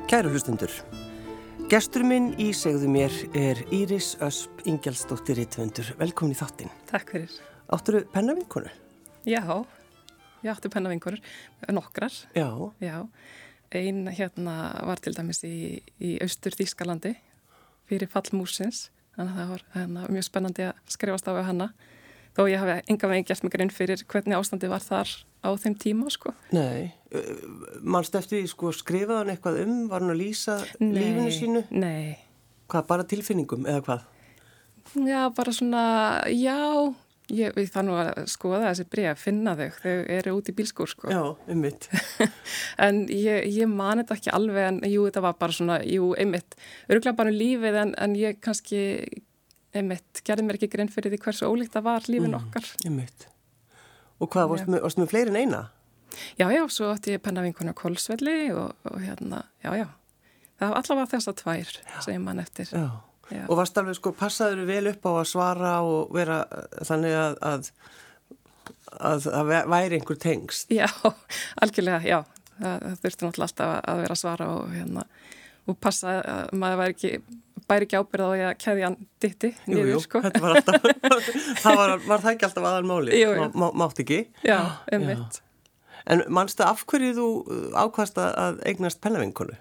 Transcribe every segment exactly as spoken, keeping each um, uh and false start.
Kæru hlustundur, gestur minn í Segðu mér er Íris Ösp Ingjaldsdóttir rithöfundur. Velkomin í þáttinn. Takk fyrir. Áttirðu pennavinkonu? Já, ég átti pennavinkonur, nokkrar. Já. Já, ein hérna var til dæmis í, í Austur-Þýskalandi fyrir fall múrsins. Þannig að það var hérna, mjög spennandi að skrifast á við hana. Þó ég hafi enga veginn gert mig grinn fyrir hvernig ástandi var þar á þeim tíma, sko. Nei, manstu eftir því, sko, skrifaði hann eitthvað um, var hann að lýsa Nei, lífinu sínu? Nei. Hvað, bara tilfinningum eða hvað? Já, bara svona, já, ég, ég þarf nú að skoða þessi bréf, finna þau, þau eru út í bílskúr, sko. Já, einmitt. En ég, ég mani þetta ekki alveg, en jú, þetta var bara svona, jú, einmitt, örgulega bara um lífið, en, en ég kannski, einmitt, gerði mér ekki grein fyrir því hversu ólíkt það var lífin mm, okkar. Einmitt. Og hvað, varstu með, varstu með fleiri en eina? Já, já, svo átti ég pennavinkonu á Kolsvelli og, og hérna, já, já. Það var allavega þess að tvær, segir mann eftir. Já. Já. Og varst alveg, sko, passaður vel upp á að svara og vera þannig að, að, að, að væri einhver tengst? Já, algjörlega, já. Það, það þurfti náttúrulega alltaf að vera að svara og hérna, og passa að maður væri ekki, bæri ekki ábyrð á því að keðjan dytti niður, jú, jú, sko. Þetta var alltaf, það var, var það ekki alltaf aðalmáli? Jú, jú. Má, mátt ekki? Já, einmitt. En manstu af hverju þú ákvast að eignast pennavinkonu?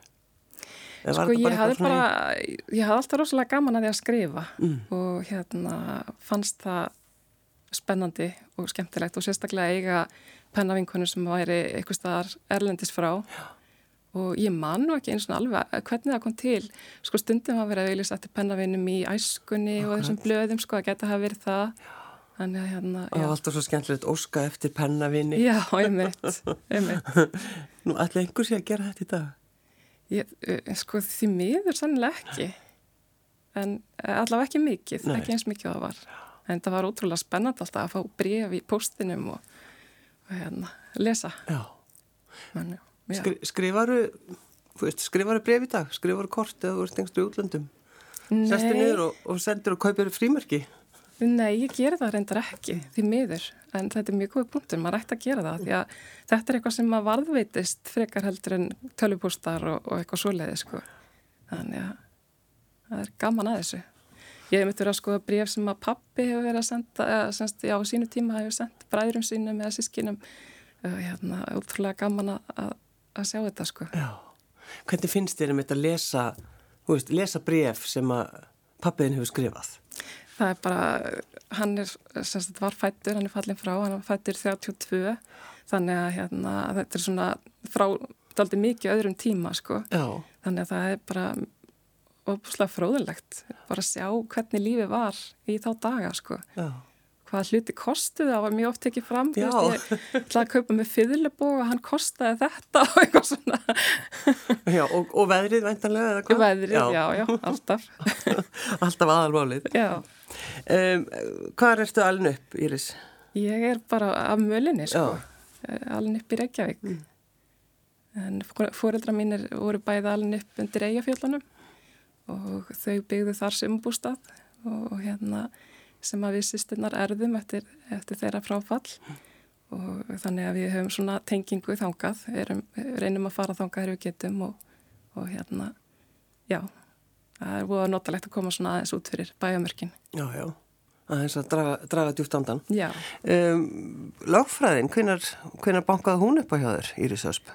Sko ég hafði bara, ég hafði alltaf rosalega gaman að því að skrifa mm. og hérna fannst það spennandi og skemmtilegt og sérstaklega eiga pennavinkonu sem væri eitthvað staðar erlendis frá. Já. Og ég man nú ekki eins og alveg hvernig það kom til. Sko stundum að vera að auðlýsa eftir pennavinum í æskunni Akkurat. Og þessum blöðum, sko, að geta hafa verið það. Þannig að hérna, já. Og alltaf svo skemmtilegt óska eftir pennavini. Já, einmitt, einmitt. Nú, ætli einhver sé að gera þetta í dag? Ég, sko, því miður sannilega ekki. En allavega ekki mikið, Nei. Ekki eins mikið það var. En það var ótrúlega spennandi alltaf að fá bréf í póstinum og, og hérna, lesa. Já. Men, já. Skri, skrifaru, skrifaru bref í dag? Skrifaru kort eða þú ert engst í útlöndum? Nei. Sestu niður og, og sendur og kaupir frímerki? Nei, ég gera það reyndar ekki, því miður, en þetta er mjög góð punktur, maður ætti að gera það, því að þetta er eitthvað sem maður varðveitist frekar heldur en tölvupóstar og, og eitthvað svoleiði, sko. Þannig að það er gaman að þessu. Ég hef myndið verið að skoða bréf sem að pappi hefur verið að senda, eða semst, já, á sínu tíma hefur sendt bræðurum sínum eða sískinum, hérna, útrúlega gaman að, að sjá þetta, sko. Já, hvernig finnst þér um þetta að lesa, þú veist, lesa bréf sem að pappiðin hefur skrifað? Það er bara, hann er, semst þetta var fættur, hann er fallin frá, hann var fættur þrjátíu og tvö, þannig að hérna, þetta er svona frá daldi mikið öðrum tíma, sko. Já. Þannig að það er bara óbúslega fróðulegt, bara að sjá hvernig lífið var í þá daga, sko. Já. Hvað hluti kostuði, það var mjög oft tekið fram, þú veist, ég ætlaði að kaupa með fiðlubók og hann kostaði þetta og eitthvað svona. Já, og, og veðrið væntanlega eða hvað? Veðrið, já, já, já alltaf. Alltaf aðalmálið. Já. Um, hvað ertu alin upp, Íris? Ég er bara af mölinni, sko. Alin upp í Reykjavík. Mm. En foreldrar mínir voru bæði alin upp undir Eyjafjöllunum og þau byggðu þar sumarbústað og hérna sem að við systurnar erðum eftir, eftir þeirra fráfall og þannig að við höfum svona tengingu þangað, erum, reynum að fara þangað þegar við getum og, og hérna, já, það er búið að notalegt að koma svona aðeins út fyrir bæjarmörkin. Já, já, aðeins að draga, draga djúpt andan. Já. Um, Lögfræðin, hvenær, hvenær bankaði hún upp á hjá þér, Íris Ösp?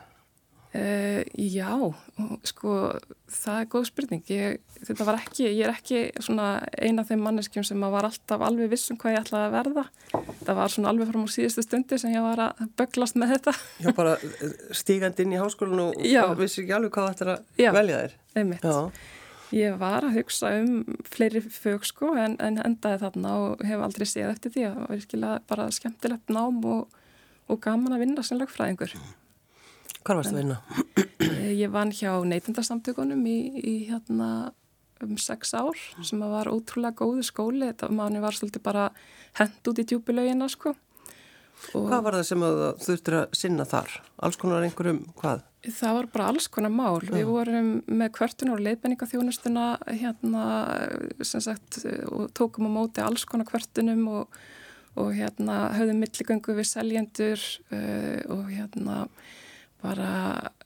Uh, já, sko, það er góð spurning. Ég, þetta var ekki, ég er ekki svona eina af þeim manneskjum sem var alltaf alveg viss um hvað ég ætlaði að verða. Það var svona alveg fram á síðustu stundi sem ég var að bögglast með þetta. Já, bara stígandi inn í háskólan og vissi ekki alveg hvað þetta er að já, velja þér. Einmitt. Já, ég var að hugsa um fleiri fög, sko, en, en endaði þarna og hef aldrei séð eftir því. Það var virkilega bara skemmtilegt nám og, og gaman að vinna sem lögfræðingur. Hvar varst að vinna? Ég vann hjá Neytendasamtökunum í, í hérna um sex ár sem var ótrúlega góðu skóli. Þetta manni var svolítið bara hent út í djúpulaugina, sko. Og hvað var það sem þú þurftir að sinna þar? Alls konar einhverjum, hvað? Það var bara alls konar mál. Já. Við vorum með kvörtun og leiðbenningaþjónustuna hérna, sem sagt, og tókum á móti alls konar kvörtunum og, og hérna höfðum milligöngu við seljendur uh, og hérna bara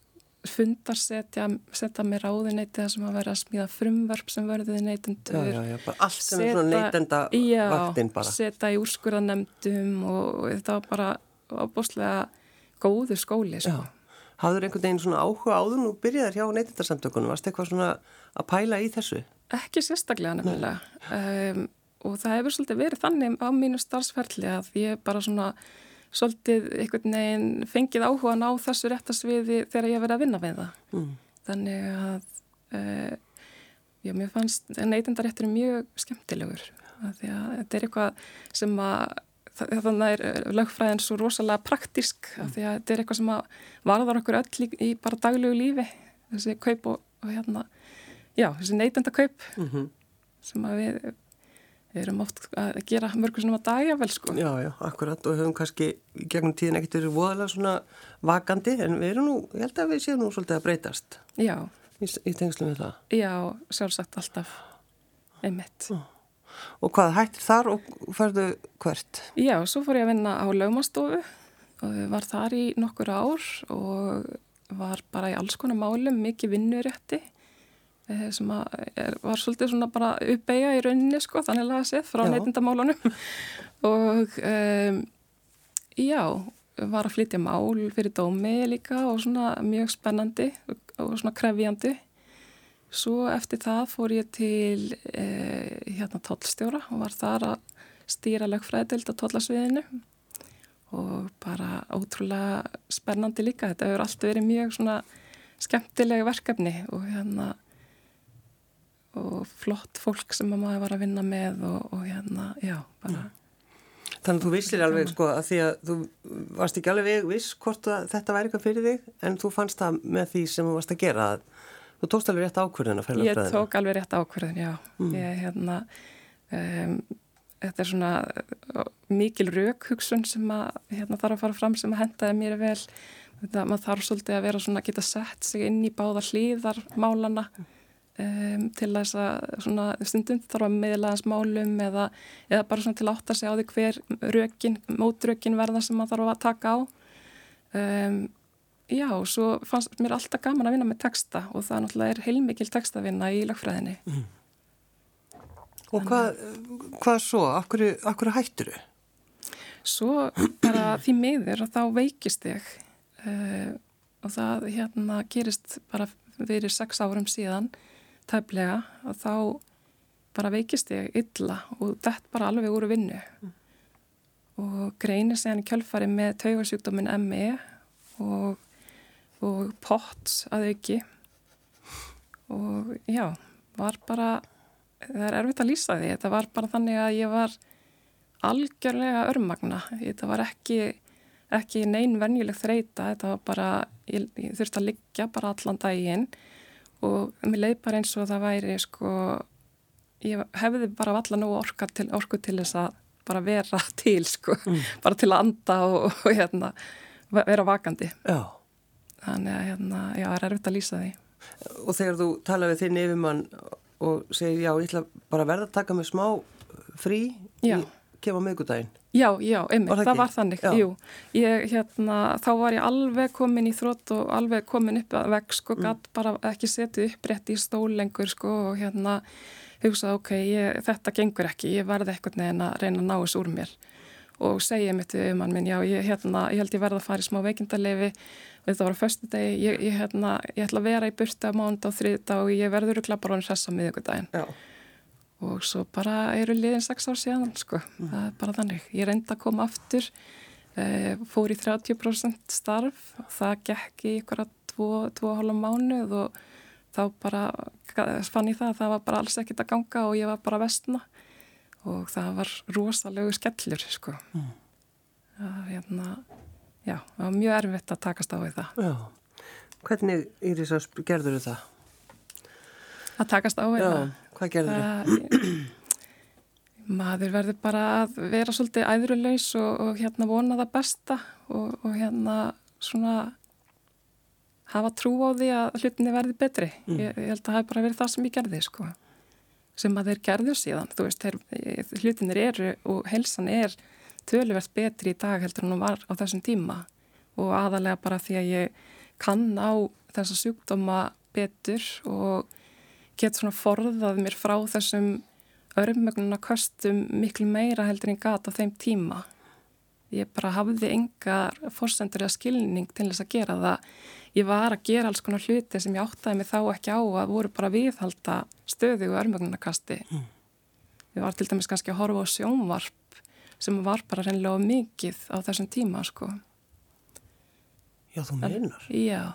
fundar setja, setja með ráðuneyti það sem að vera að smíða frumvörp sem verðuði neytendur. Já, já, já, bara allt sem er svona neytenda vaktin bara. Já, setja í úrskurðarnefndum og, og þetta var bara ábúslega góður skóli, sko. Já. Hafður einhvern veginn svona áhuga áður nú byrjaðar hjá neytendasamtökunum? Varst eitthvað svona að pæla í þessu? Ekki sérstaklega nefnilega. Um, og það hefur svolítið verið þannig á mínu starfsferli að ég bara svona svolítið einhvern veginn fengið áhuga á þessu réttarsviði þegar ég verið að vinna við það. Mm. Þannig að uh, já, mér fannst neytendaréttur mjög skemmtilegur. Því að þetta er eitthvað sem að þannig er lögfræðin svo rosalega praktísk mm. af því að þetta er eitthvað sem að varðar okkur öll í, í bara daglegu lífi þessi kaup og, og hérna já, þessi neytendakaup mm-hmm. sem að við, við erum oft að gera mörgur svona dagja vel sko. Já, já, akkurat og höfum kannski gegnum tíðin ekkert verið voðalega svona vakandi en við erum nú, ég held að við séum nú svolítið að breytast já. í, í tengslum við það. Já, sjálfsagt alltaf einmitt. Já. Og hvað hættir þar og færðu hvert? Já, svo fór ég að vinna á lögmannsstofu og var þar í nokkur ár og var bara í alls konar málum, mikið vinnurétti sem er, var svolítið svona bara uppbeigja í rauninni sko, þannig að séð frá neytendamálunum og um, já, var að flytja mál fyrir dómi líka og svona mjög spennandi og svona krefjandi. Svo eftir það fór ég til eh, hérna tollstjóra og var þar að stýra lögfræðideild á tollasviðinu og bara ótrúlega spennandi líka. Þetta hefur allt verið mjög svona skemmtilega verkefni og hérna og flott fólk sem maður var að vinna með og, og hérna, já, bara. Þannig að þú vissir alveg sko að því að þú varst ekki alveg viss hvort þetta væri eitthvað fyrir þig en þú fannst það með því sem þú varst að gera að þú tókst alveg rétt ákvörðun að fæla lögfræðina? Ég tók alveg rétt ákvörðun, já. Mm. Ég, hérna, um, þetta er svona mikil rökhugsun sem að hérna, þarf að fara fram sem að hentaði mér vel. Þetta, maður þarf svolítið að vera svona að geta sett sig inn í báða hlíðar málana um, til þess að svona stundum þarf að miðla þess málum eða, eða bara svona til að átta sig á því hver rökin, mótrökin verða sem maður þarf að taka á. Um, Já, og svo fannst mér alltaf gaman að vinna með texta og það náttúrulega er heilmikil textavinna í lögfræðinni. Mm. Og hvað, hvað svo? Akkur, akkur hættur þau? Svo bara því miður og þá veikist ég uh, og það hérna gerist bara fyrir sex árum síðan tæplega og þá bara veikist ég illa og dett bara alveg úr vinnu. Mm. Og greinir síðan í kjölfari með taugasjúkdóminn M E og og POTS að auki og já, var bara, það er erfitt að lýsa því, þetta var bara þannig að ég var algjörlega örmagna, þetta var ekki, ekki nein venjuleg þreita, þetta var bara, ég, ég þurfti að liggja bara allan daginn og mér leið bara eins og það væri sko, ég hefði bara allan nú orka til, orku til þess að bara vera til sko, mm. bara til að anda og, og hérna, vera vakandi. Já. Þannig að hérna, já, það er erfitt að lýsa því. Og þegar þú tala við þinn yfirmann og segir, já, ég ætla bara að verða að taka mig smá frí já. Í kema miðgudaginn. Já, já, einmitt, það, það var þannig, já. Jú. Ég, hérna, þá var ég alveg komin í þrótt og alveg komin upp að vegg, sko, mm. gatt bara ekki setið upprétt í stól lengur, sko, og hérna, hugsaði, ok, ég, þetta gengur ekki, ég verði eitthvað neðin að reyna að ná þessu úr mér. Og segja mitt við um hann minn, já, ég, hérna, ég held ég verði að fara í smá veikindaleyfi, þetta var á föstudegi, ég, ég, hérna, ég ætla að vera í burtu á mánudag og þriðjudag og ég verður örugglega bara orðin hress á miðvikudaginn. Já. Og svo bara eru liðin sex ár síðan, sko, mm. það er bara þannig. Ég reyndi að koma aftur, eh, fór í þrjátíu prósent starf, það gekk í ykkur að tvo, tvo og hálfa mánuð og þá bara fann ég það að það var bara alls ekkert að ganga og ég var bara að vestna. Og það var rosalegu skellur, sko. Mm. Það, hérna, já, það var mjög erfitt að takast á við það. Já. Hvernig, Íris, gerður þú það? Að takast á við já, það? Já, hvað gerður þú? Maður verður bara að vera svolítið æðrulaus og, og hérna vona það besta og, og hérna svona hafa trú á því að hlutinni verði betri. Mm. Ég, ég held að það hef bara verið það sem ég gerði, sko. Sem að þeir gerðu síðan, þú veist, þeir, hlutinir eru og heilsan er töluvert betri í dag heldur en hún var á þessum tíma og aðalega bara því að ég kann á þessa sjúkdóma betur og get svona forðað mér frá þessum örmögnuna köstum miklu meira heldur en gat á þeim tíma. Ég bara hafði engar forsendur eða skilning til þess að gera það. Ég var að gera alls konar hluti sem ég áttaði mig þá ekki á að voru bara viðhalda stöðu og örmögnunarkasti. Mm. Ég var til dæmis kannski að horfa á sjónvarp sem var bara reynilega mikið á þessum tíma, sko. Já, þú meinar. En, já.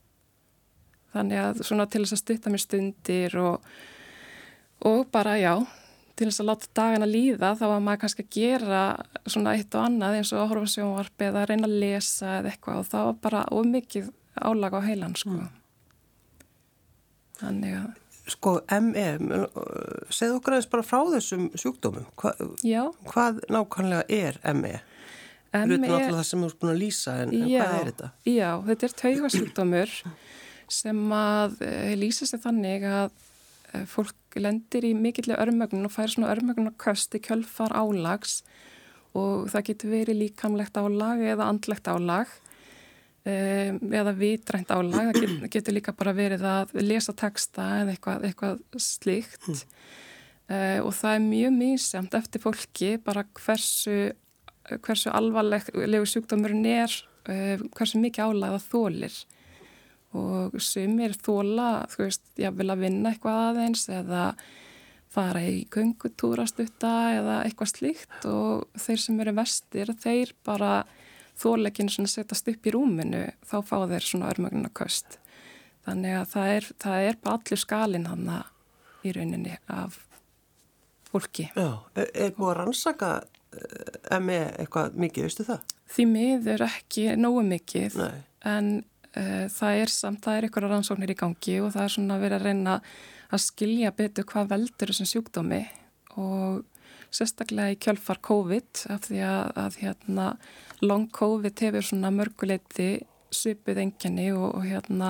Þannig að svona til þess að stutta mér stundir og, og bara, já, til þess að láta dagana líða, þá var maður kannski að gera svona eitt og annað eins og að horfa sjónvarp eða að reyna að lesa eða eitthvað og það var bara of mikið álag á heilan, sko. Mm. Þannig að... Sko, M E, segðu okkur aðeins bara frá þessum sjúkdómum. Hva, já. Hvað nákvæmlega er M E? M E... Rutin alltaf það sem þú ert búin að lýsa, en, en já, hvað er þetta? Já, þetta er taugasjúkdómur sem að e, lýsa sig þannig að e, fólk lendir í mikillega örmögnun og fær svona örmögnunarköst í kjölfar álags og það getur verið líkamlegt álag eða andlegt álag um, eða vitrænt álag. Það getur, getur líka bara verið að lesa texta eða eitthvað, eitthvað slíkt mm. uh, og það er mjög misjamt eftir fólki bara hversu, hversu alvarlegu sjúkdómurinn er, uh, hversu mikið álag það þolir. Og sumir þóla, þú veist, ég vil að vinna eitthvað aðeins eða fara í göngutúrastutta eða eitthvað slíkt og þeir sem eru vestir, þeir bara þóleikinn svona setjast upp í rúminu, þá fá þeir svona örmögnunarköst. Þannig að það er, það er bara allur skalinn þarna í rauninni af fólki. Já, er, er búið að rannsaka M E eitthvað mikið, veistu það? Því miður ekki nógu mikið, Nei. en það er samt, það er einhverja rannsóknir í gangi og það er svona verið að reyna að skilja betur hvað veldur þessum sjúkdómi og sérstaklega í kjölfar COVID af því að, að hérna long COVID hefur svona mörguleiti svipuð einkenni og, og hérna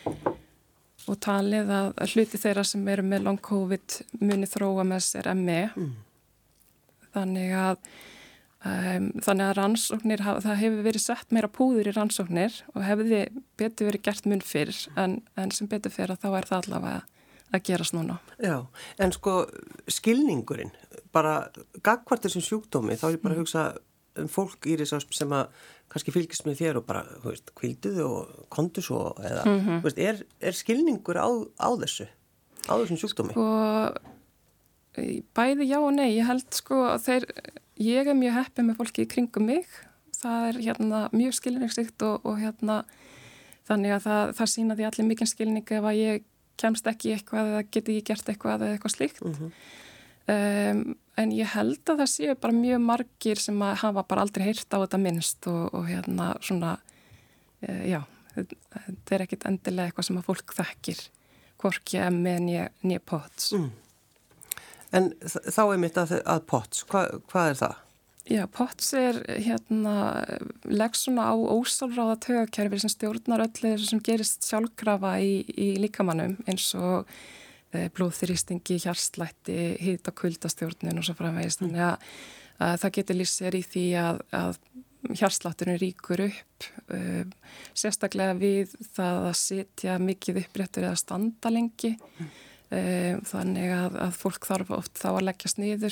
og talið að, að hluti þeirra sem eru með long COVID muni þróa með sér M E. Mm. Þannig að Um, þannig að rannsóknir, það hefur verið sett meira púður í rannsóknir og hefði betur verið gert mun fyrr en, en sem betur fyrir að þá er það allavega að gerast núna. Já, en sko skilningurinn, bara gagvart þessum sjúkdómi, þá er ég bara að hugsa um fólk í þess að sem að kannski fylgist með þér og bara, þú veist, kvilduðu og kondu svo eða, mm-hmm. þú veist, er, er skilningur á, á þessu, á þessum sjúkdómi? Sko, bæði já og nei, ég held sko að þeir Ég er mjög heppið með fólki í kringum mig. Það er hérna mjög skilningsríkt og, og hérna þannig að það, það sína því allir mikinn skilning ef að ég kemst ekki eitthvað eða geti ég gert eitthvað eða eitthvað slíkt. Mm-hmm. um, en ég held að það séu bara mjög margir sem að hafa bara aldrei heyrt á þetta minnst og, og hérna svona, uh, já, þetta er ekkit endilega eitthvað sem að fólk þekkir, hvorki M E né P O T S. Mm. En þá er mitt að, að P O T S, Hva, hvað er það? Já, P O T S er hérna, legg svona á ósálráða taugakerfi sem stjórnar öllu þessu sem gerist sjálfkrafa í, í líkamannum eins og e, blóðþrýstingi, hjartslætti, hita- og kuldastjórnun og svo framvegis. Þannig að, að það getur lýst sér í því að, að hjartslátturinn ríkur upp, e, sérstaklega við það að sitja mikið uppréttur eða standa lengi. Mm. Þannig að, að fólk þarf oft þá að leggjast niður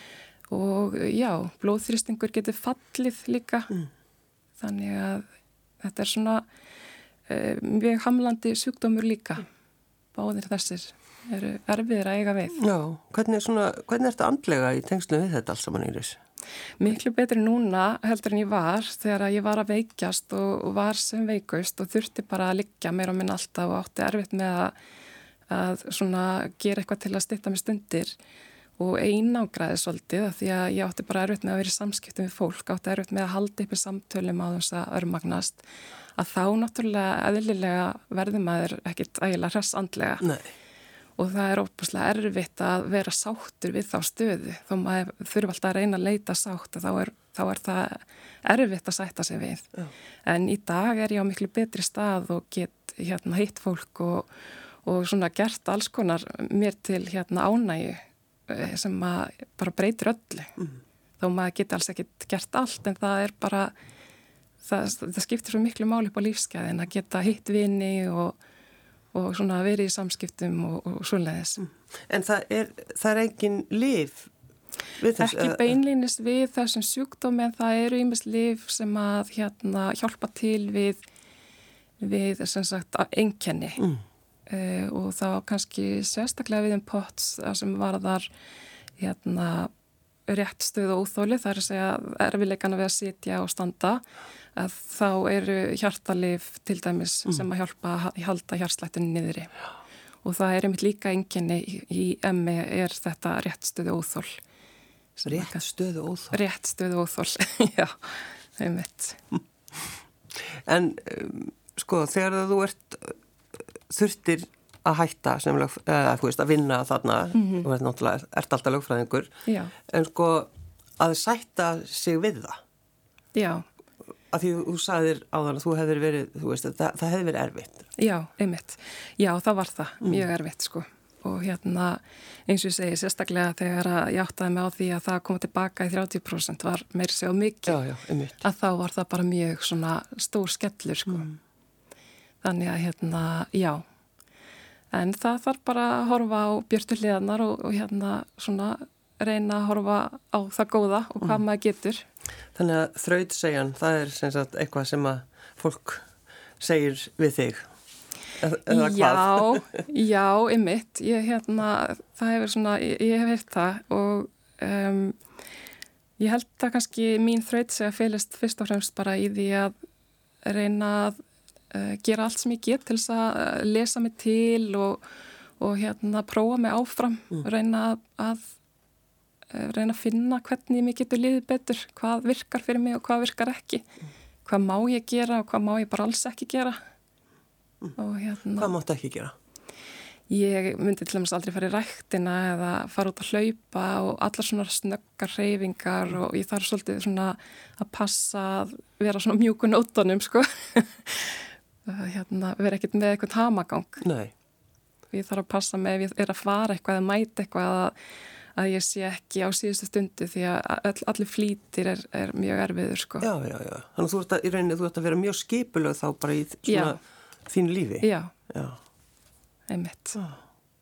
og já, blóðþrýstingur getur fallið líka. Mm. Þannig að þetta er svona uh, mjög hamlandi sjúkdómur líka. Báðir þessir eru erfiðir að eiga við. Já, hvernig er, svona, hvernig er þetta andlega í tengslu við þetta alls saman, Íris? Miklu betri núna heldur en ég var þegar ég var að veikjast og, og var sem veikust og þurfti bara að liggja meira og minna alltaf og átti erfitt með að að svona gera eitthvað til að stytta mig stundir og einangraði svolítið af því að ég átti bara erfitt með að vera í samskiptum við fólk, átti erfitt með að halda upp í samtölum á þess að örmagnast að þá náttúrulega eðlilega verður maður ekkit ægilega hress andlega. Nei. Og það er óbúslega erfitt að vera sáttur við þá stöðu þó maður þurfa alltaf að reyna að leita sátt og þá er, þá er það erfitt að sætta sig við. Já. En í dag er ég á miklu betri stað og get hérna hitt fólk og og svona gert alls konar mér til hérna ánægju sem að bara breytir öllu. Mm. Þó maður geti alls ekkit gert allt en það er bara það, það skiptir svo miklu máli upp á lífsgæðin að geta hitt vini og, og svona verið í samskiptum og, og svoleiðis. En það er, það er engin lyf við þess, ekki beinlínis við þessum sjúkdómi, en það eru ýmis lyf sem að hérna hjálpa til við við sem sagt einkenni mm. uh, og þá kannski sérstaklega við um P O T S sem varðar hérna rétt stöð og óþóli, það er að segja erfiðleikana við að sitja og standa, að þá eru hjartalyf til dæmis mm. sem að hjálpa að halda hjartslættunni niðri. Og það er einmitt líka einkenni í, í M E er þetta rétt stöð og óþól. Rétt stöð og óþól? Rétt stöð og óþól, já, einmitt. En um, sko, þegar þú ert þurftir að hætta sem lög, eða, þú veist, að vinna þarna, mm-hmm. þú ert náttúrulega, ert alltaf lögfræðingur, já. En sko að sætta sig við það. Já. Að því þú sagðir áðan að þú hefðir verið, þú veist, það, það hefði verið erfitt. Já, einmitt. Já, það var það, mm. mjög erfitt, sko. Og hérna, eins og ég segi, sérstaklega þegar ég áttaði mig á því að það koma tilbaka í þrjátíu prósent var meiri sig á mikið. Já, já, einmitt. Að þá var það bara mjög svona stór skellur, sko. Mm. Þannig að, hérna, já. En það þarf bara að horfa á björtu hliðarnar og, og hérna svona reyna að horfa á það góða og hvað mm. maður getur. Þannig að þrautsegjan, það er sem sagt eitthvað sem að fólk segir við þig. Eða hvað? Já, já, einmitt. Ég hérna, það hefur svona, ég, ég hef heyrt það og um, ég held að kannski mín þrautsegja felist fyrst og fremst bara í því að reyna að Uh, gera allt sem ég get til þess að uh, lesa mig til og, og hérna prófa mig áfram mm. reyna að uh, reyna að finna hvernig mér getur liðið betur, hvað virkar fyrir mig og hvað virkar ekki mm. hvað má ég gera og hvað má ég bara alls ekki gera mm. og hérna Hvað máttu ekki gera? Ég myndi til dæmis aldrei fara í ræktina eða fara út að hlaupa og allar svona snöggar hreyfingar mm. og ég þarf svolítið svona að passa að vera svona mjúku nótunum sko hérna, vera ekkert með eitthvað hamagang. Nei. Ég þarf að passa með ef ég er að fara eitthvað eða mæta eitthvað að, að ég sé ekki á síðustu stundu því að all, allir flýtir er, er mjög erfiður sko. Já, já, já. Þannig að þú ert að, í rauninni, þú ert að vera mjög skipulög þá bara í svona já. Þínu lífi. Já, já. Einmitt. Já.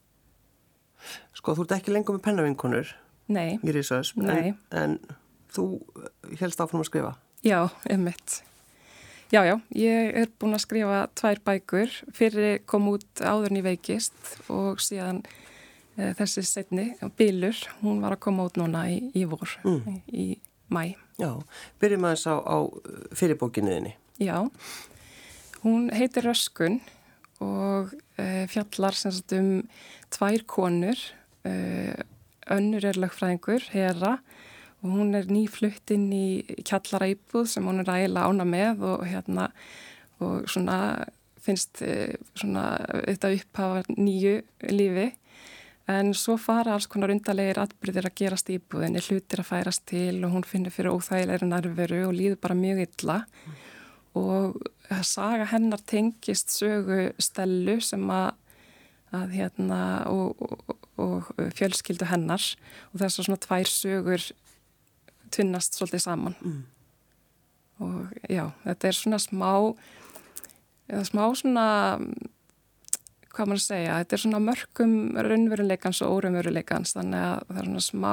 Sko, þú ert ekki lengur með pennavinkonur. Nei. Í Rísösp. Nei. En, en þú hélst áfram að skrifa. Já, einmitt. Já, já, ég er búin að skrifa tvær bækur, fyrir kom út áður en ég veikist og síðan e, þessi seinni, Bylur, hún var að koma út núna í, í vor, mm. í, í mæ. Já, byrjum aðeins á, á fyrirbókinniðinni. Já, hún heitir Röskun og e, fjallar sem sagt um tvær konur, e, önnur er lögfræðingur, Hera, og hún er nýflutt inn í kjallara íbúð sem hún er ægilega ána með og hérna og svona finnst svona þetta upphafa nýju lífi en svo fara alls konar undarlegir atburðir að gerast í íbúðinni, hlutir að færast til og hún finnur fyrir óþægilegri nærveru og líður bara mjög illa mm. og saga hennar tengist sögu Stellu sem að, að hérna og, og, og fjölskyldu hennar og þessar svona tvær sögur tvinnast svolítið saman mm. og já, þetta er svona smá eða smá svona hvað maður að segja, þetta er svona mörkum raunveruleikans og óraunveruleikans þannig að það er svona smá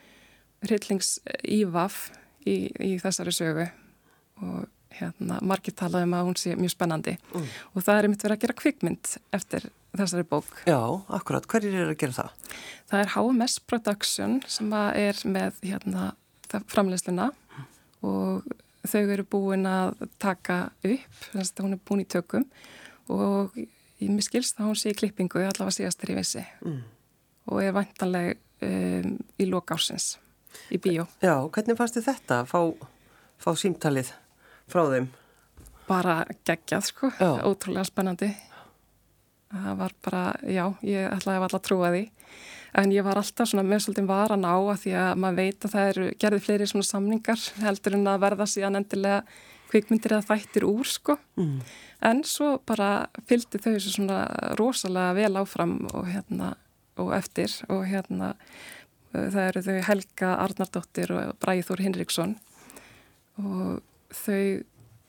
hryllingsívaf í, í þessari sögu og hérna, margir talaði um að hún sé mjög spennandi mm. og það er einmitt verið að gera kvikmynd eftir þessari bók. Já, akkurat, hverjir er að gera það? Það er H M S Production sem er með hérna framleiðsluna og þau eru búin að taka upp, þannig að hún er búin í tökum og ég mér skilst að hún sé í klippingu allavega síðastir í vissi mm. og er væntanleg um, í lok ársins í bíó. Já, hvernig fannst þið þetta að fá, fá símtalið frá þeim? Bara geggjað sko, já. Ótrúlega spennandi. Það var bara, já, ég ætlaði alltaf að trúa því. En ég var alltaf svona með svolítið varan á að því að maður veit að það eru gerði fleiri svona samningar heldur en að verða síðan endilega kvikmyndir eða þættir úr sko. Mm. En svo bara fylgdi þau þessu svona rosalega vel áfram og hérna og eftir og hérna það eru þau Helga Arnardóttir og Bragi Þór Hinriksson og þau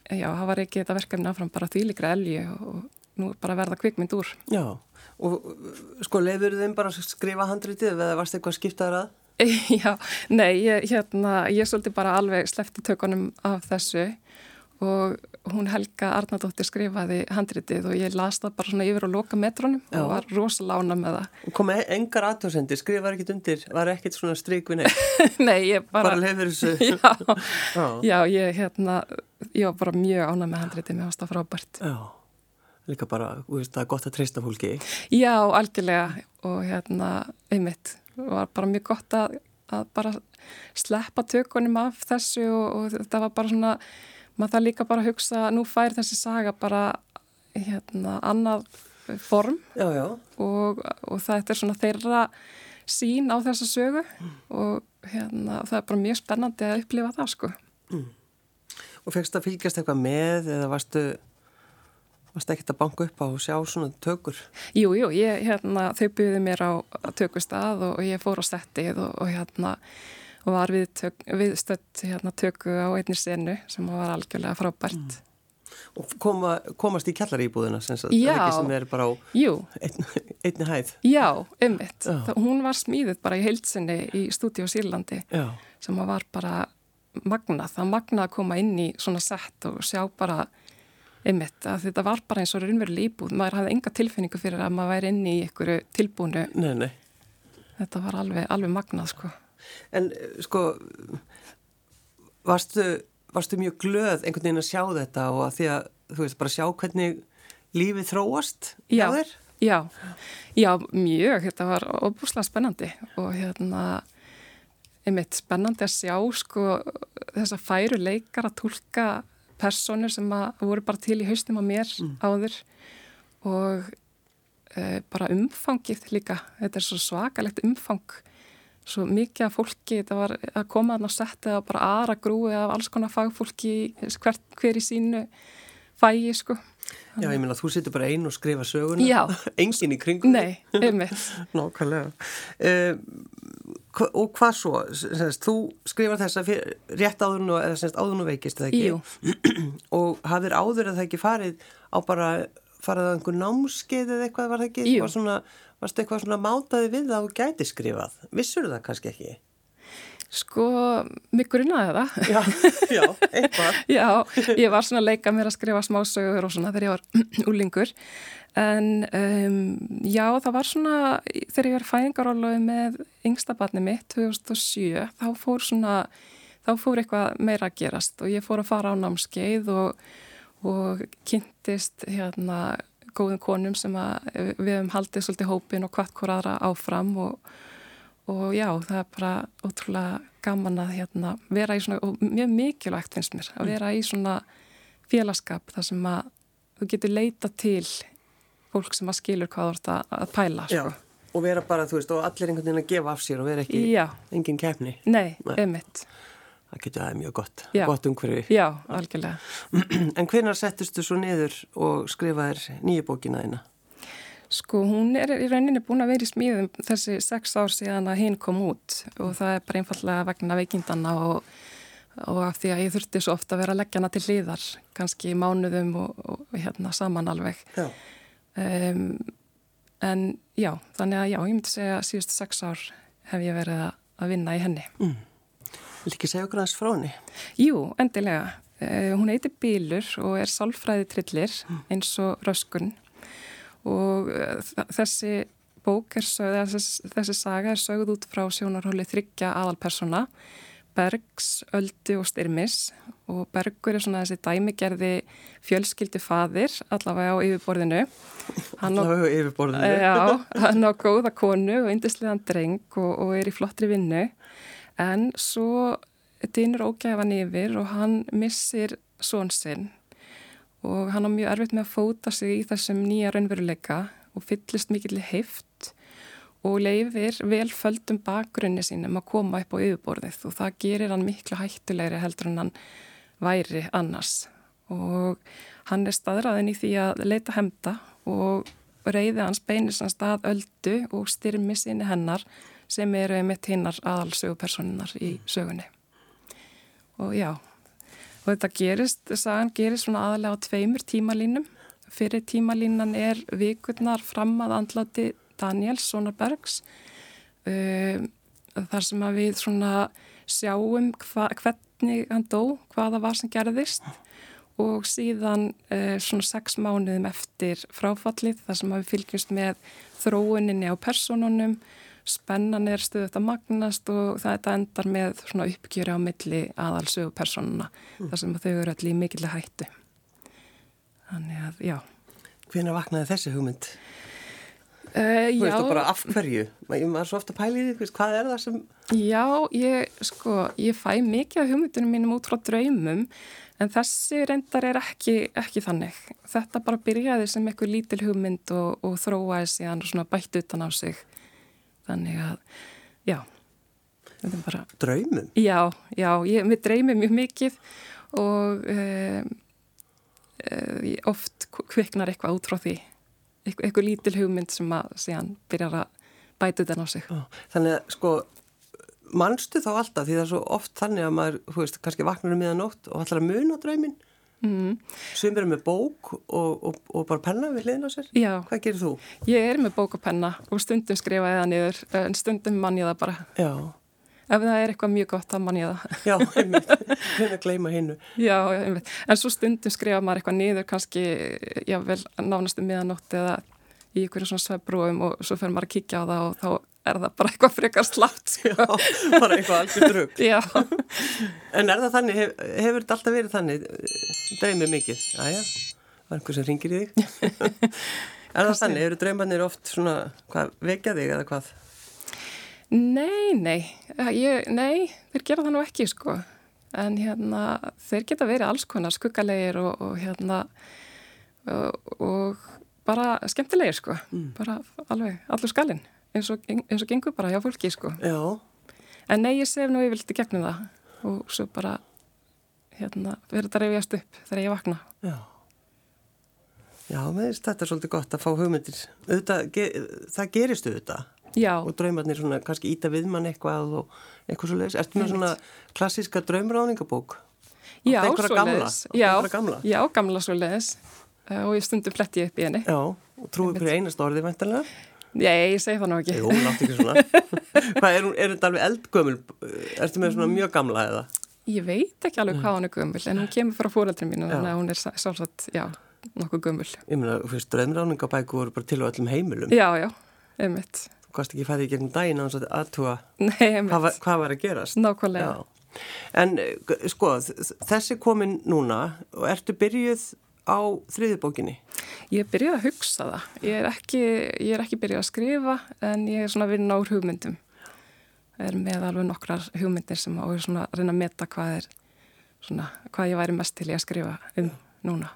já, það var ekki þetta verkefni áfram bara þvílíkra elju og nú bara verða kvikmynd úr. Já, og sko leifur þeim bara að skrifa handritið eða varst eitthvað skiptaður að? Já, nei, ég, hérna, ég svolítið bara alveg sleppti tökunum af þessu og hún Helga Arnardóttir skrifaði handritið og ég las það bara svona yfir á loka metrónum og var rosalega ánægð með það. Og kom engar athugasemdir, skrifaði ekkert undir, var ekkert svona strik við neitt? Nei, ég bara... Bara leifur þessu? Já, já. já, ég hérna, ég var bara mjög ánægð með handritið, mér fannst það frábært. Já, líka bara, þú veist, það er gott að treysta fólki. Já, algjörlega og hérna, einmitt, var bara mjög gott að, að bara sleppa tökunum af þessu og, og þetta var bara svona... maður það líka bara að hugsa, nú fær þessi saga bara hérna annað form já, já. Og, og þetta er svona þeirra sín á þessa sögu mm. og hérna það er bara mjög spennandi að upplifa það sko. Mm. Og fegst að fylgjast eitthvað með eða varstu, varstu ekkert að banka upp á og sjá svona tökur? Jú, jú, ég, hérna, þau buðu mér á tökustað og, og ég fór á settið og, og hérna og var við, tök, við stödd hérna, töku á einni senu sem var algjörlega frábært. Mm. Og koma, komast í kjallaríbúðina sem, sem er bara á ein, einni hæð? Já, einmitt. Það, hún var smíðuð bara í heildsinni í Stúdíó Sýrlandi Já. Sem var bara magnað. Það magnað að koma inn í svona sett og sjá bara einmitt að þetta var bara eins og raunveruleg íbúð. Maður hafði enga tilfinningu fyrir að maður væri inn í einhverju tilbúinu. Nei, nei. Þetta var alveg, alveg magnað sko. En sko, varstu, varstu mjög glöð einhvern veginn að sjá þetta og að því að, þú veist, bara sjá hvernig lífið þróast já, hjá þér? Já, já, mjög, þetta var óbúslega spennandi og hérna, einmitt spennandi að sjá, sko, þessa færu leikar að túlka personur sem að voru bara til í haustum á mér mm. áður og e, bara umfangið líka, þetta er svo svakalegt umfang svo mikið af fólki, þetta var að koma þarna og setja það bara aðra grúi af alls konar fagfólki hver, hver í sínu fægi, sko. Já, ég meina, þú situr bara einn og skrifa söguna. Já. Enginn í kringum. Nei, einmitt. Nákvæmlega. Uh, og hvað svo? Senst, þú skrifar þessa fyrir, rétt áður nú, eða senst, áður nú veikist, eða ekki? Jú. Og hafðir áður að það ekki farið á bara, farið á einhver námskeið eða eitthvað, var það ekki? Jú. Var svona... Varstu eitthvað svona mátaði við það og gæti skrifað? Vissur það kannski ekki? Sko, mig grunnaði það. Já, já, eitthvað. Já, ég var svona að leika mér að skrifa smásögur og svona þegar ég var úlingur. En um, já, það var svona, þegar ég var fæðingarólaði með yngsta barni mitt, tvö þúsund og sjö, þá fór svona, þá fór eitthvað meira að gerast og ég fór að fara á námskeið og, og kynntist hérna, góðum konum sem að við hefum haldið svolítið hópin og hvart hver aðra áfram og, og já, það er bara ótrúlega gaman að hérna, vera í svona, og mjög mikilvægt finnst mér, að vera í svona félagskap þar sem að þú getur leita til fólk sem að skilur hvað þú ert að, að pæla. Sko. Já, og vera bara, þú veist, og allir einhvern veginn að gefa af sér og vera ekki, já. Engin keppni. Nei, Nei. einmitt. Það getur aðeins mjög gott, já. Gott umhverfi. Já, algjörlega. En hvenær settustu svo niður og skrifaðir nýju bókina þína? Sko, hún er í rauninni búin að vera í smíðum þessi sex ár síðan að hinn kom út og það er bara einfallega vegna veikindana og, og af því að ég þurfti svo ofta að vera að leggja hana til hliðar, kannski í mánuðum og, og hérna saman alveg. Já. Um, en já, þannig að já, ég myndi segja að síðustu sex ár hef ég verið að, að vinna í henni. Mm. Vil ekki segja okkur aðeins frá henni? Jú, endilega. Uh, hún heitir Bílur og er sálfræði trillir eins og Röskun og uh, þessi bók er sögð, þessi, þessi saga er sögð út frá sjónarhóli þriggja aðalpersona, Bergs, Öldu og Styrmis og Bergur er svona þessi dæmigerði fjölskyldu faðir, allavega á yfirborðinu. Hann allavega á yfirborðinu? Já, hann á góða konu og yndislegan dreng og, og er í flottri vinnu. En svo dynur ógæfan yfir og hann missir son sinn og hann á mjög erfitt með að fóta sig í þessum nýja raunveruleika og fyllist mikill heift og leifir velföldum bakgrunni sínum að koma upp á yfirborðið og það gerir hann miklu hættulegri heldur en hann væri annars. Og hann er staðræðin í því að leita hefnda og reiði hans beinir hans stað Öldu og Styrmi sinni hennar sem eru með hinnar aðalsögupersonunar í sögunni. Og já, og Og þetta gerist, sagan gerist svona aðalega á tveimur tímalínum. Fyrir tímalínan er vikurnar fram að andláti Daniels, sonar Bergs, uh, þar sem að við svona sjáum hva, hvernig hann dó, hvaða var sem gerðist og síðan uh, svona sex mánuðum eftir fráfallið þar sem að við fylgjumst með þróuninni á persónunum, spennan er stöðut að magnast og þetta endar með svona uppgjöri á milli aðalsögu persónuna mm. þar sem þau eru allir í mikilvæg hættu. Þannig að, já. Hvenær vaknaði þessi hugmynd? Uh, Þú já. veist þú bara af hverju? Ég var svo ofta að pæla í því, hvað er það sem... Já, ég, sko, ég fæ mikið af hugmyndunum mínum út frá draumum en þessi reyndar er ekki, ekki þannig. Þetta bara byrjaði sem eitthvað lítil hugmynd og, og þróaði síðan og svona bætt utan á sig. Þannig að, já, þetta er bara... Draumum? Já, já, ég, mér dreymir mjög mikið og um, um, oft kviknar eitthvað út frá því. Eitthvað, eitthvað lítil hugmynd sem að síðan byrjar að bæta utan á sig. Já, þannig að, sko, manstu þá alltaf því það er svo oft þannig að maður, þú veist, kannski vaknar um miðanótt og ætlar að muna drauminn. Mm. Sumir er með bók og, og, og bara penna við hliðin á sér. Já. Hvað gerir þú? Ég er með bók og penna og stundum skrifaði það niður, en stundum mann ég það bara. Já. Ef það er eitthvað mjög gott, þá mann ég það. Já, einmitt. Hvernig að gleyma hinnu. Já, einmitt. En svo stundum skrifa maður eitthvað niður, kannski, já vel, nánast um miðanótt eða í einhverjum svona svefnbrúum og svo fer maður að kíkja á það og þá er það bara eitthvað frekar slátt. Já, bara eitthvað algjör drugg. Já. En er það þannig, hef, hefur þetta alltaf verið þannig, dreymið mikið? Jæja, var einhver sem ringir í þig? Er það þannig, eru dreymarnir oft svona, hvað, vekja þig eða hvað? Nei, nei, ég, nei, þeir gera það nú ekki, sko. En hérna, þeir geta verið alls konar skuggalegir og, og hérna, og, og bara skemmtilegir, sko. Mm. Bara alveg, allur skallinn. Eins og, eins og gengur bara hjá fólki, sko. Já. En nei, ég sef nú yfirleitt í gegnum það og svo bara, hérna, verður þetta reyfjast upp þegar ég vakna. Já. Já, með þess þetta er svolítið gott að fá hugmyndir. Auðvitað, ge, það gerist auðvitað. Já. Og draumarnir svona, kannski íta við mann eitthvað og eitthvað svo leiðis. Ertu með svona klassíska draumráðningabók? Já, svo leiðis. Já, gamla? Já, gamla svo leiðis. Og ég stundum fletti upp í henni. Já, og trúið hverju einast orði væntanlega? Nei, ég segi það nú ekki. Jú, látt ekki svona. Hvað, er, er þetta alveg eldgömmul? Ertu með svona mjög gamla eða? Ég veit ekki alveg hvað hún er gömmul, en hún kemur frá foreldrum mínu, þannig að hún er sjálfsagt, já, nokkuð gömmul. Ég meina, þú veist, draumráningabækur voru bara til á öllum heimilum. Já, já, einmitt. Þú kannst ekki fæði í gegnum daginn á þess að aðtúa hvað, hvað var að gerast. Nákvæmlega. Já. En, sko, þessi komin núna og ertu byrjuð á þriðju bókinni? Ég er byrjuð að hugsa það. Ég er ekki, ég er ekki byrjuð að skrifa en ég er svona að vinna úr hugmyndum. Það er með alveg nokkrar hugmyndir sem og er svona að reyna að meta hvað er svona, hvað ég væri mest til í að skrifa um núna.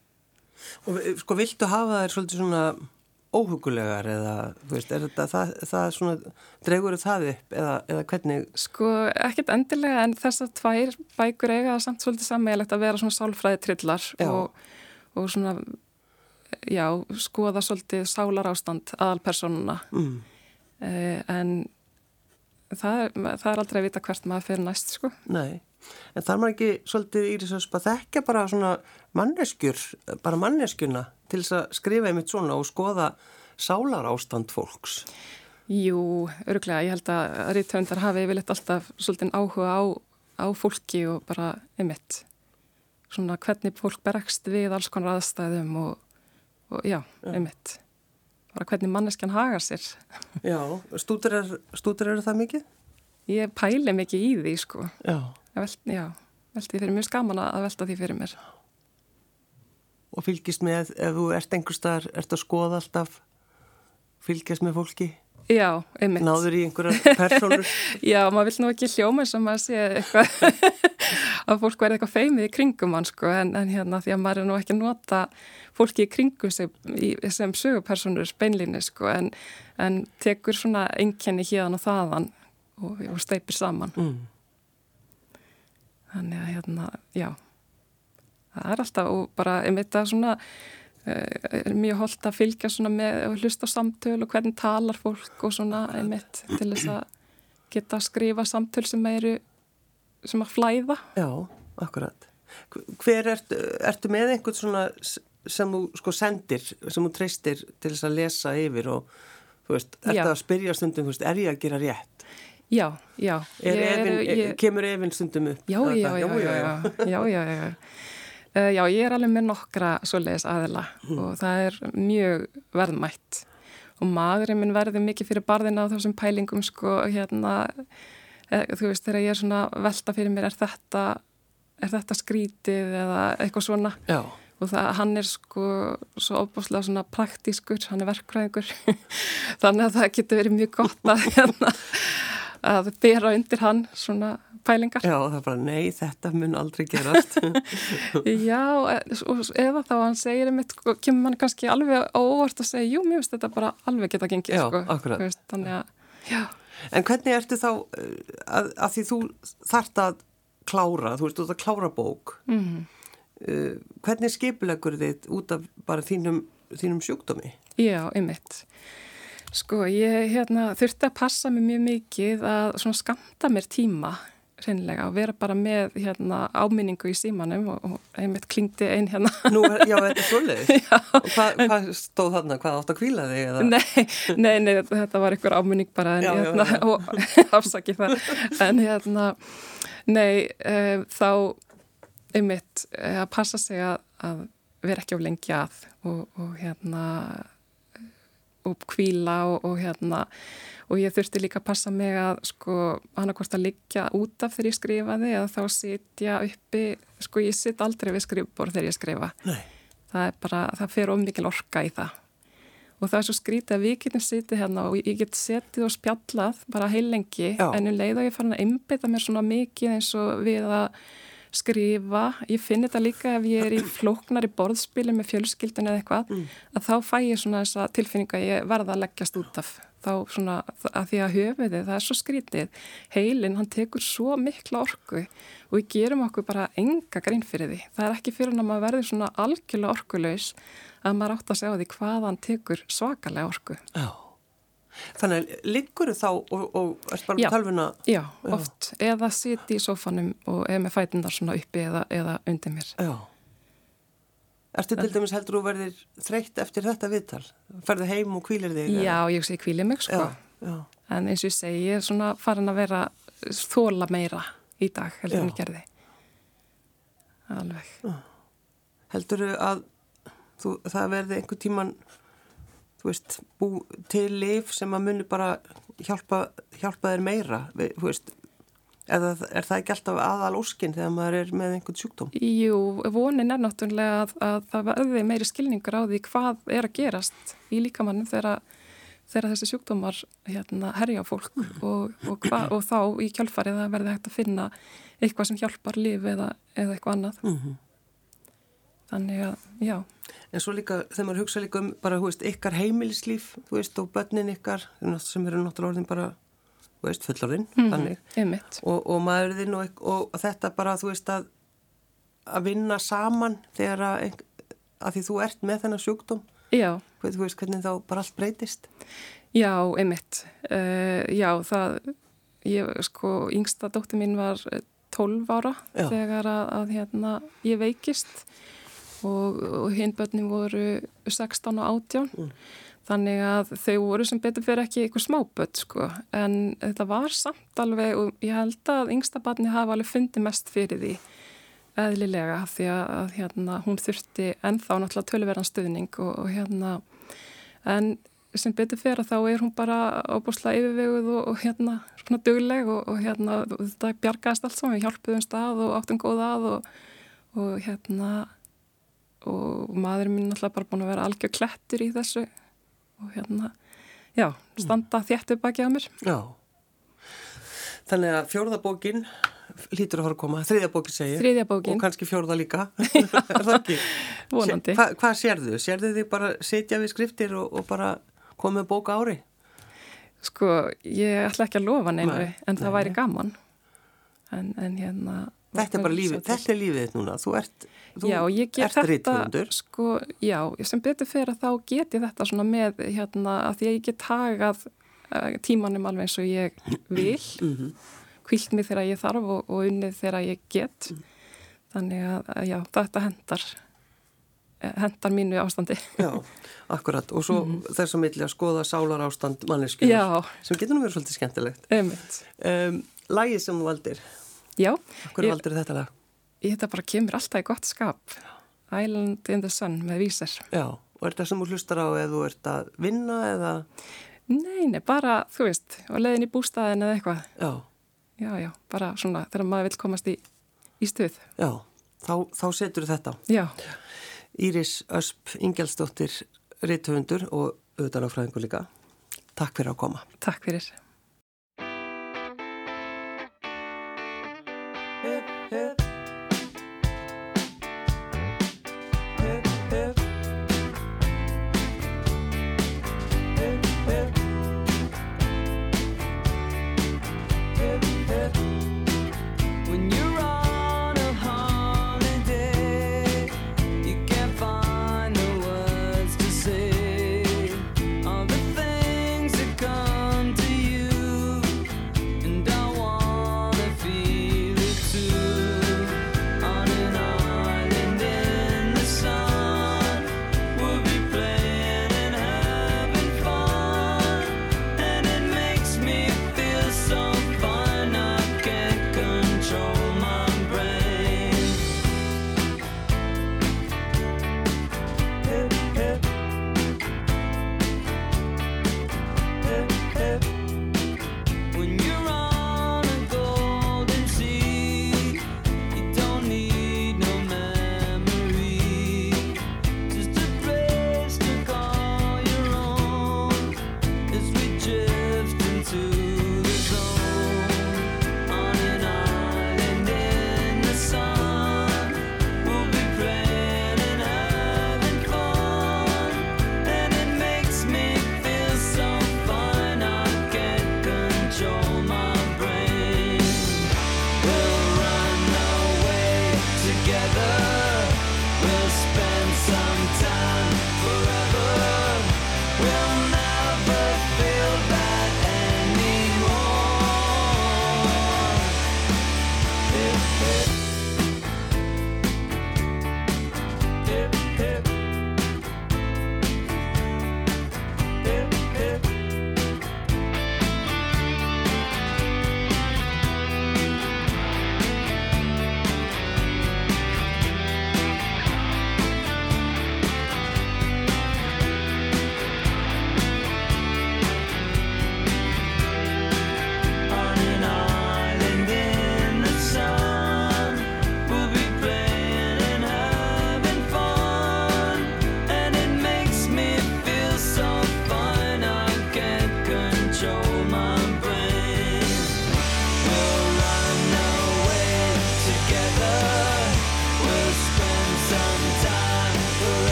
Og sko, viltu hafa þær svolítið svona óhugulegar eða, þú veist, er þetta það, það svona, dregur það upp eða, eða hvernig? Sko, ekkert endilega en þessar tvær bækur eiga það samt svolítið sammeilegt að vera svona sálfræði trillar og, og svona, já, skoða svolítið sálarástand aðalpersónuna. Mm. Uh, en það er, það er aldrei að vita hvert maður fyrir næst, sko. Nei, en þarf maður ekki svolítið Íris að spara þekka bara svona manneskjur, bara manneskjuna til þess að skrifa einmitt svona og skoða sálarástand fólks? Jú, öruglega. Ég held að rithöfundar hafi yfirleitt alltaf svolítið áhuga á, á fólki og bara einmitt svona hvernig fólk beregst við alls konar aðstæðum og, og já, já, einmitt. Bara hvernig manneskjan hagar sér. Já, stúdrar, stúdrar eru það mikið? Ég pæli mikið í því, sko. Já. Velt, já, velti fyrir mjög skaman að velta því fyrir mér. Og fylgist með, ef þú ert einhvers staðar, ert að skoða alltaf, fylgjast með fólki? Já, einmitt. Náður í einhverjar persónur? Já, maður vill nú ekki hljóma sem að sé eitthvað, að fólk verði eitthvað feimið í kringum hann, sko, en, en hérna því að maður er nú ekki að nota fólki í kringum sem, í, sem sögupersónur beinlíni, sko, en, en tekur svona einkenni hérna og þaðan og, og steipir saman. Mm. Þannig að hérna, já, það er alltaf og bara einmitt að svona er mjög holdt að fylgja svona með og hlusta á samtöl og hvernig talar fólk og svona einmitt til þess að geta að skrifa samtöl sem eru sem að flæða. Já, akkurat. Hver ertu, ertu með einhvern svona sem þú sko sendir, sem þú treystir til þess að lesa yfir og þú veist, ertu að spyrja stundum, þú veist, er ég að gera rétt? Já, já. Er Ég efin, er, ég... Kemur efinn stundum upp? Já, já, já, já, já, já, já, já. Uh, já, ég er alveg með nokkra svoleiðis aðila mm. og það er mjög verðmætt og maðurinn minn verður mikið fyrir barðina á þessum pælingum sko, hérna, eh, þú veist, þegar ég er svona velta fyrir mér, er þetta, er þetta skrítið eða eitthvað svona Já. Og það, hann er sko svo óbúslega svona praktískur, hann er verkfræðingur, þannig að það getur verið mjög gott að, hérna, að bera undir hann svona pælingar. Já, það er bara, nei, þetta mun aldrei gerast. Já, eða þá hann segir einmitt, kemur mann kannski alveg óvart að segja, jú, mér finnst þetta bara alveg geta gengið, já, sko. Akkurat. Veist, þannig að, já. En hvernig ertu þá, að, að því þú þarft að klára, þú veist, þú ert að klára bók, Mhm. Uh, hvernig skipuleggur þið út af bara þínum, þínum sjúkdómi? Já, einmitt. Sko, ég hérna, þurfti að passa mig mjög mikið að svona skamta mér tíma hreinlega og vera bara með hérna, áminningu í símanum og, og einmitt klingdi ein hérna. Nú, já, þetta er svoleiðis. Og hvað hva stóð þarna? Hvað átt að hvíla þig? Eða? Nei, nei, nei, þetta var einhver áminning bara en, já, hérna, já, já. og afsaki það. En hérna, nei, um, þá einmitt að passa sig að, að vera ekki á lengi að og, og hérna og hvíla og, og hérna og ég þurfti líka að passa mig að sko annarkvort að liggja út af þegar ég skrifaði eða þá sitja uppi, sko ég sit aldrei við skrifborð þegar ég skrifa. Nei. Það er bara, það fer of mikil orka í það og það er svo skrítið að við getum sitið hérna og ég get setið og spjallað bara heilengi en um leið og ég farin að einbeita mér svona mikið eins og við að skrifa, ég finn þetta líka ef ég er í flóknari borðspili með fjölskyldun eða eitthvað, mm. að þá fæ ég svona þessa tilfinningu að ég verða að leggjast út af þá svona að því að höfuðið, það er svo skrítið, heilin hann tekur svo mikla orku og við gerum okkur bara enga grein fyrir því, það er ekki fyrir að maður verður svona algjörlega orkulaus að maður átt að segja því hvað hann tekur svakalega orku. Já. Þannig að liggur þá og, og erst bara með tölvuna? Já, já, oft. Eða siti í sófanum og eða með fætundar svona uppi eða, eða undir mér. Já. Ertu til dæmis heldur þú verðir þreytt eftir þetta viðtal? Ferðu heim og hvílir þig? Já, ég sé hvílir mig sko. Já, já. En eins og ég segi, ég er svona farin að vera þóla meira í dag heldur en ég gerði. Alveg. Já. Heldur þú að þú, það verði einhver tíman þú veist, bú til lyf sem að muni bara hjálpa, hjálpa þér meira, þú veist, eða er það ekki alltaf aðal óskinn þegar maður er með einhvern sjúkdóm? Jú, vonin er náttúrulega að, að það verði meiri skilningur á því hvað er að gerast í líkamannum þegar, þegar þessi sjúkdómar hérna, herja á fólk mm. og, og, hva, og þá í kjölfarið það verði hægt að finna eitthvað sem hjálpar líf eða, eða eitthvað annað. Mm-hmm. Þannig að, já. En svo líka, þegar maður hugsa líka um bara, þú veist, ykkar heimilislíf, þú veist, og börnin ykkar, sem eru náttúrulega orðin bara, þú veist, fullorðin, mm, þannig. Einmitt. Og, og maðurinn og, og þetta bara, þú veist, að, að vinna saman þegar að, að því þú ert með þennan sjúkdóm. Já. Þú veist, hvernig þá bara allt breytist. Já, einmitt. Uh, já, það, ég, sko, yngsta dóttir mín var tólf ára já. Þegar að, að, hérna, ég veikist. Og, og hinn börnin voru sextán og átján mm. þannig að þau voru sem betur fyrir ekki eitthvað smábörn sko en þetta var samt alveg og ég held að yngsta barni hafa alveg fundið mest fyrir því eðlilega því að, að hérna, hún þurfti ennþá náttúrulega töluverðan stuðning og, og hérna en sem betur fyrir þá er hún bara óbúslega yfirveguð og, og hérna svona dugleg og, og hérna þetta bjargaðist allt saman, við hjálpuðum stað og áttum góð að og, og hérna og maðurinn minn náttúrulega bara búin að vera algjör klettur í þessu og hérna, já, standa mm. þétt upp baki á mér. Já. Þannig að fjórða bókin hlýtur að fara að koma, þriðja bókin segir. Þriðja bókin. Og kannski fjórða líka. Er það ekki? Vonandi. Hva, hvað sérðu? Sérðu þið bara sitja við skriftir og, og bara koma með bók ári? Sko, ég ætla ekki að lofa neinu, nei, en það nei, væri gaman. En, en hérna... Þetta er bara lífið, þetta er lífið núna, þú ert, þú já, ég get ert rithöfundur. Sko, já, sem betur fyrir að þá get ég þetta svona með, hérna, að því að ég get hagað uh, tímanum alveg eins og ég vil, mm-hmm. hvílt mig þegar ég þarf og, og unnið þegar ég get. Mm. þannig að, að já, þetta hendar hendar mínu ástandi. Já, akkurat. Og svo mm. þess að milli að skoða sálar ástand manneskjur sem getur nú verið svolítið skemmtilegt. Einmitt. Um, lagið sem þú valdir. Já. Hvað valdir þetta lag? Ég þetta bara kemur alltaf í gott skap. Island in the Sun með Vísir. Já, og er þetta sem þú hlustar á eða þú ert að vinna eða? Nei, nei, bara, þú veist, á leiðin í bústaðin eða eitthvað. Já. Já, já, bara svona þegar maður vil komast í, í stuð. Já, þá, þá setur þetta. Já. Íris Ösp Ingjaldsdóttir rithöfundur og auðvitað lögfræðingur líka. Takk fyrir að koma. Takk fyrir.